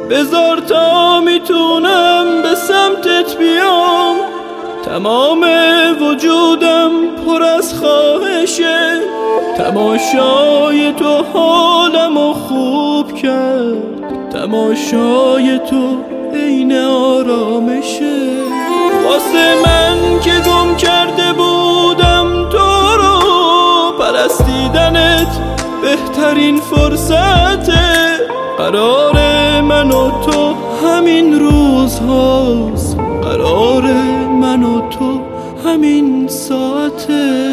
بذار تا میتونم به سمتت بیام. تمام وجودم پر از خواهشه، تماشای تو حالمو خوب کرد، تماشای تو عین آرامشه. واسه من که گم کرده بودم تو رو، پرستیدنت بهترین فرصته. قرار من و تو همین روزهاست، قرار من و تو همین ساعته.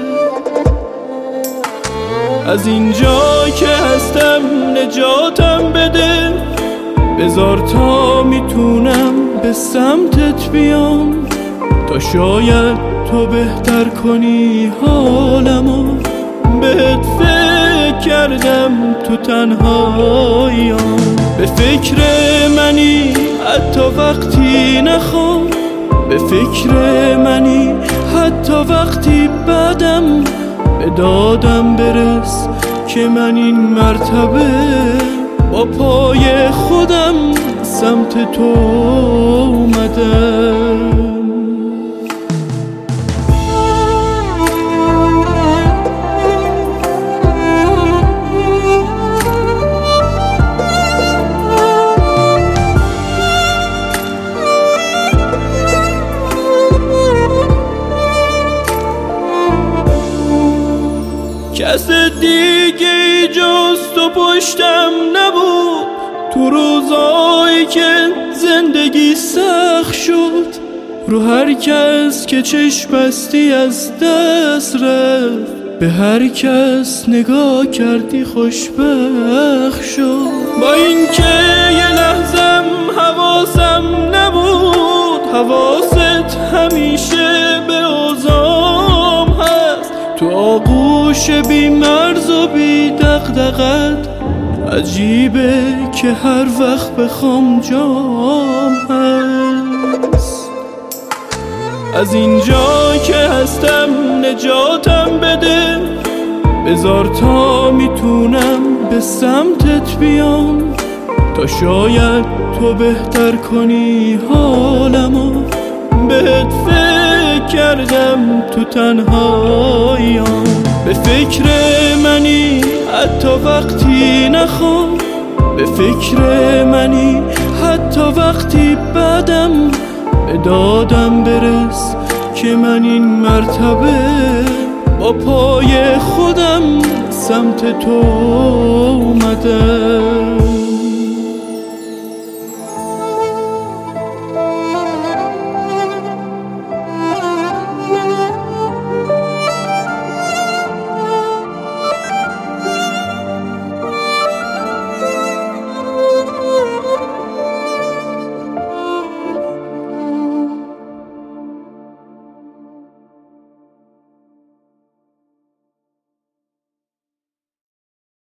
از اینجا که هستم نجاتم بده، بذار تا میتونم به سمتت بیام. تا شاید تو بهتر کنی حالمو، بهت فکر کردم تو تنهاییام. به فکر منی حتی وقتی نخوام، به فکر منی حتی وقتی بعدم. به دادم برس که من این مرتبه با پای خودم سمت تو اومدم. کس دیگه جز تو پشتم نبود، تو روزایی که زندگی سخت شد. رو هر کس که چشم بستی از دست رفت، به هر کس نگاه کردی خوشبخت شد. با این که یه لحظم حواسم نبود، حواست همیشه به اوضاعم هست. تو آغوش بی مرز و بی دغدغت، عجیبه که هر وقت بخوام جام هست. از اینجا که هستم نجاتم بده، بذار تا میتونم به سمتت بیام. تا شاید تو بهتر کنی حالمو، بهت فکر کردم تو تنهاییام. به فکر منی حتی وقتی نخوام، به فکر منی حتی وقتی بعدم. به دادم برس که من این مرتبه با پای خودم سمت تو اومدم.